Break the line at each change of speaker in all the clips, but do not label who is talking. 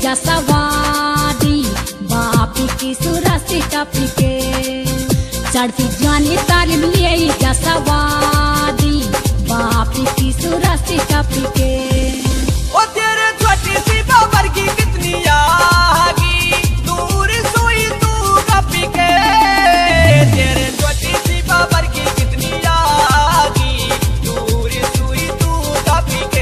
जसवादी बापी की सुरसी टपी के चढ़ती जानी तालीम लिए जसवादी बापी की सुरसी टपी के।
ओ तेरे छोटी सी बाबर की कितनी आगी दूर सोई तू कपी के तेरे छोटी सी बाबर की कितनी आगी दूर सोई तू कपी के।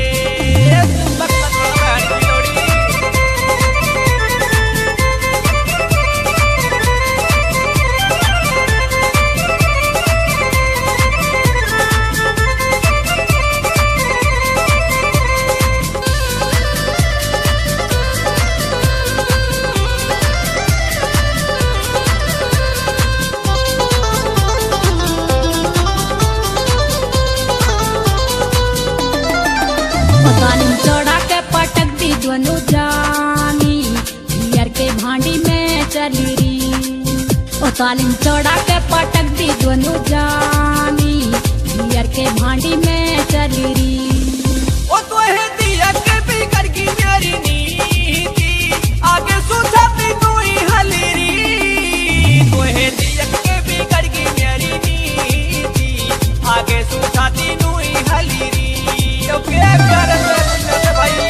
तालीम चढ़ा के पटक दी दोनों जानी पियर के भांडी में चली री। ओ तालीम चढ़ा के पटक दी दोनों जानी पियर के भांडी में चली री।
ओ तो है दिया के भी कर की मेरी नीति आगे सुझाती तू ही हलीरी तो है दिया के भी कर की मेरी नीति आगे सुझाती तू ही हलीरी। ओके प्यारे से भाई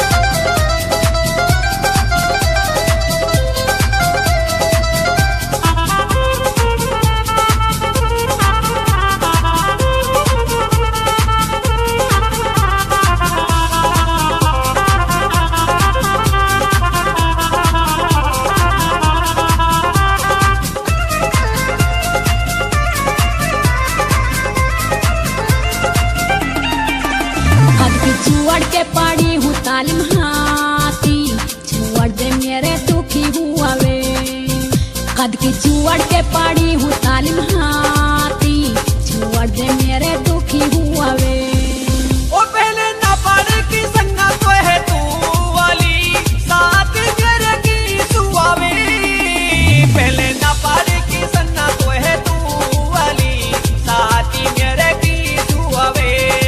छुअड़ के पड़ी हूँ तालीम हाथी छुअड़ दे मेरे दुखी हुआ वे कद की छुअड़ के पड़ी हूँ तालीम हाथी छुअड़ दे मेरे दुखी हुआ वे।
ओ पहले ना पड़े की संगा तो है तू वाली साथ मेरे की सुआवे पहले ना पड़े की संगा तो है तू वाली साथ मेरे की सुआवे।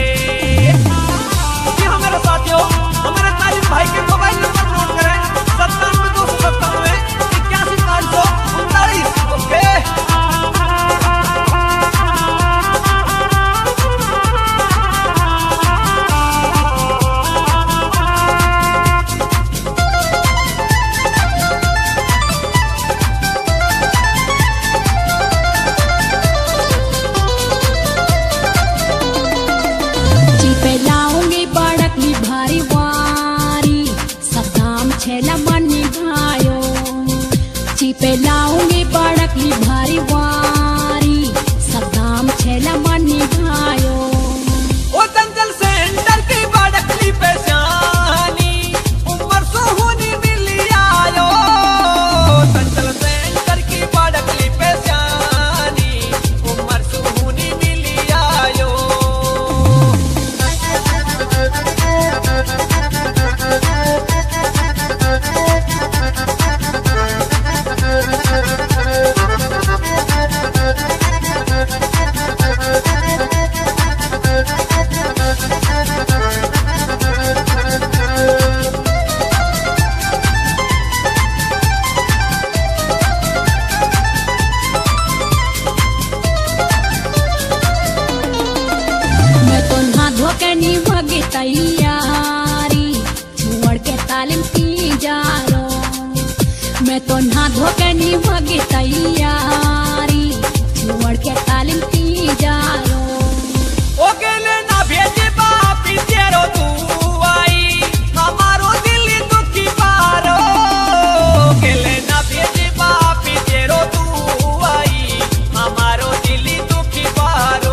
साथियों हमारे तालीम भाई के मोबाइल नंबर नोट करें 97 297 81 539। ओके
चिपे लाऊंगी बड़कली भारी वारी सदाम छेला मनी भायो चिपे लाऊंगी बड़कली भारी वारी सदाम छेला मनी भायो।
ओ दंगल सेंटर की बड़कली पे जानी उम्र सोहनी मिली आयो दंगल सेंटर की बड़कली पे जानी उम्र सोहनी मिली आयो।
मैं तो नहा धो के नहीं भगी तैयारी छुअड़ के तालीम की जा रो मैं तो नहा धो के नहीं भगी तैयारी छुअड़ के तालीम की जा रो।
ओ गेले ना भेजे बापी तेरो तू आई हमारो दिल दुखी पारो गेले ना भेजे बापी तेरो तू आई हमारो दिल दुखी पारो।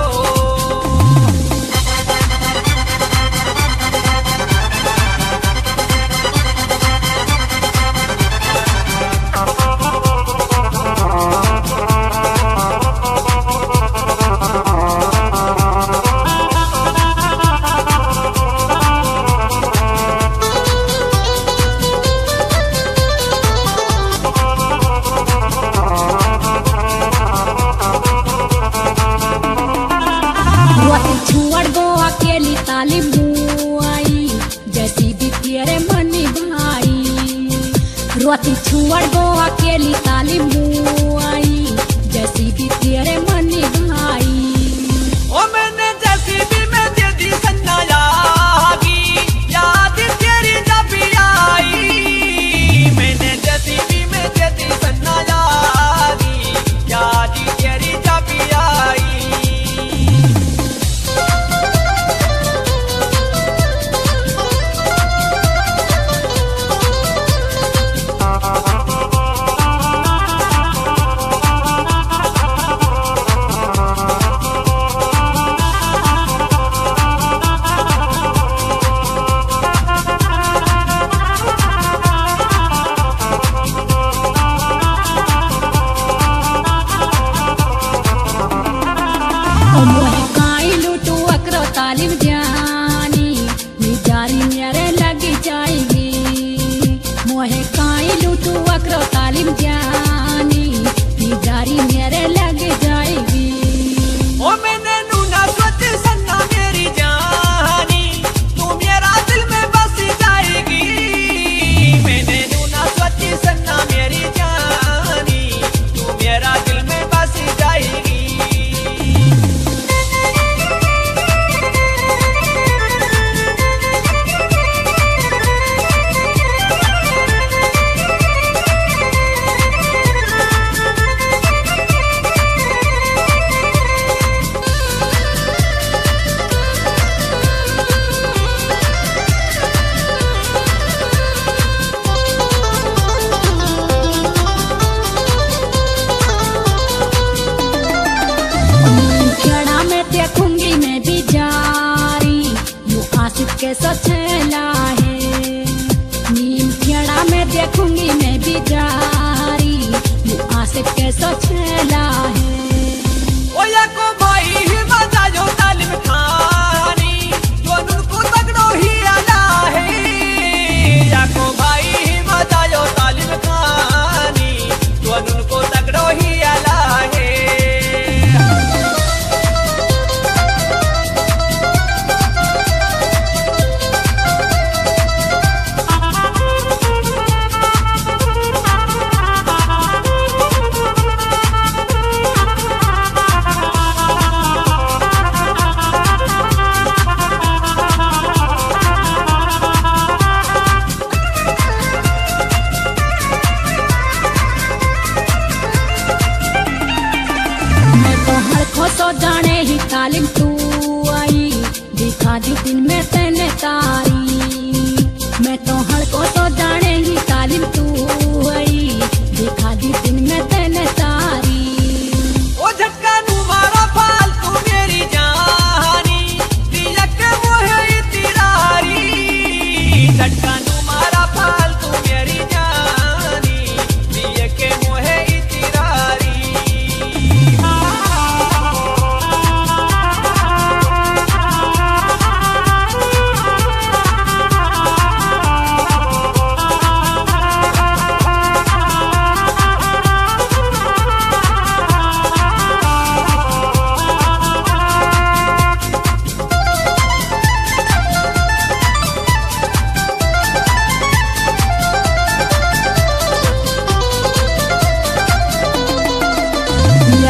तालीम आई जैसी भी तेरे मनी भाई रोती छुअर गो अकेली ताली मुआई जैसी भी तेरे मन भाई
ओ मैं